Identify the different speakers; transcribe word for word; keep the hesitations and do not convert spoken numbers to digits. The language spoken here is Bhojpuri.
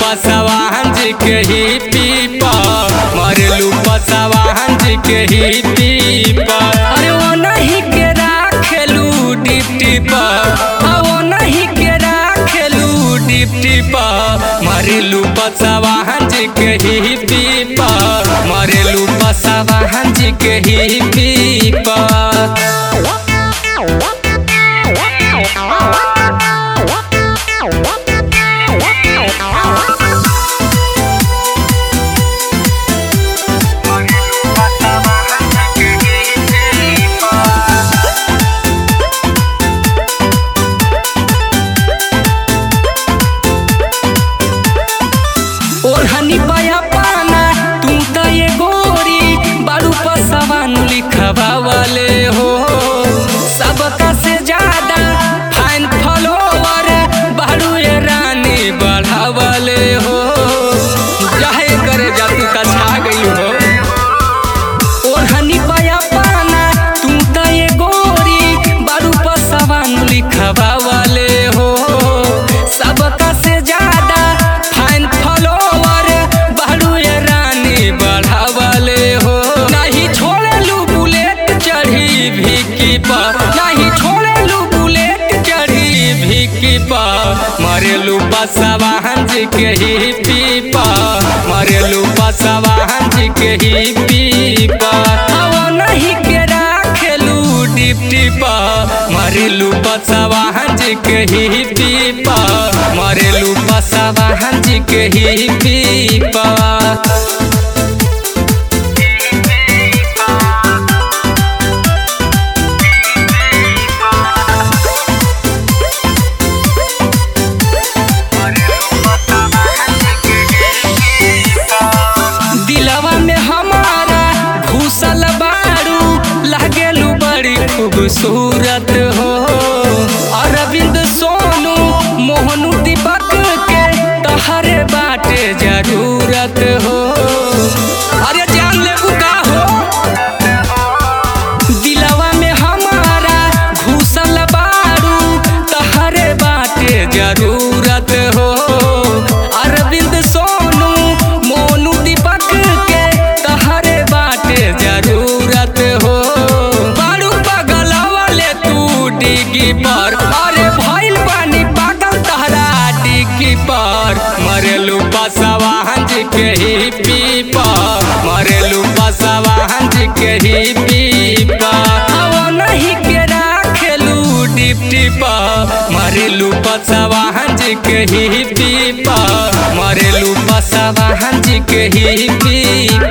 Speaker 1: पसवान जी के ही पीपा मरलू पसवान जी के ही पीपा। अरे वो नहीं के राखेलू डिप्टी पर वो नहीं के राखेलू डिप्टी पर मरलू पसवान जी के ही पीपा मरलू पसवान जी के ही पीपा। ओढ़नी पाया पाना तू तो ये गोरी बारू पसवान लिखवा वाले हो सबका से ज्यादा फाइन फॉलोवर बारू ये रानी बढ़ावाले हो चाहे करे जा तू का छा गई हो। ओढ़नी पाया पाना तू तो ये गोरी बारू पसवान लिखवा वाले हो सबका से ज्यादा फाइन फॉलोवर बारू ये रानी बढ़ावाले हो। नहीं छोड़लू बुलेट चढ़ी भिकी पर नहीं छोड़लू बुलेट चढ़ी भिकी पर मरेलू पसवान जी के ही पीपा मरेलू पसवान जी के ही पीपा। वो नहीं के राखेलू डिप्टी पर मरेलू पसवान जी के ही पीपा मरेलू पसवान जी के ही पीपा। दिलवा में हमारा घुसल बारू लागेलू बड़ी खूबसूरत हो। अरविंद सोनू मोहनू दीपक के तहरे बाटे जरूरत हो। अरे जान ले का हो दिलवा में हमारा घुसल बारू तहरे बाटे जरूरत हो। अरविंद सोनू मोनू दीपक के तहरे बाटे जरूरत हो। बारू बगल वाले तू डिगी पर अरे भइल पानी पागल तहरा डिगी पर मरेलू पसवान जी के ही पीपा मरेलू पसवान जी के ही पीपा। वो नहीं के राखेलू डिप्टी पर मरेलू पसवान जी के ही पीपा मरेलू पसवान जी के ही पीपा।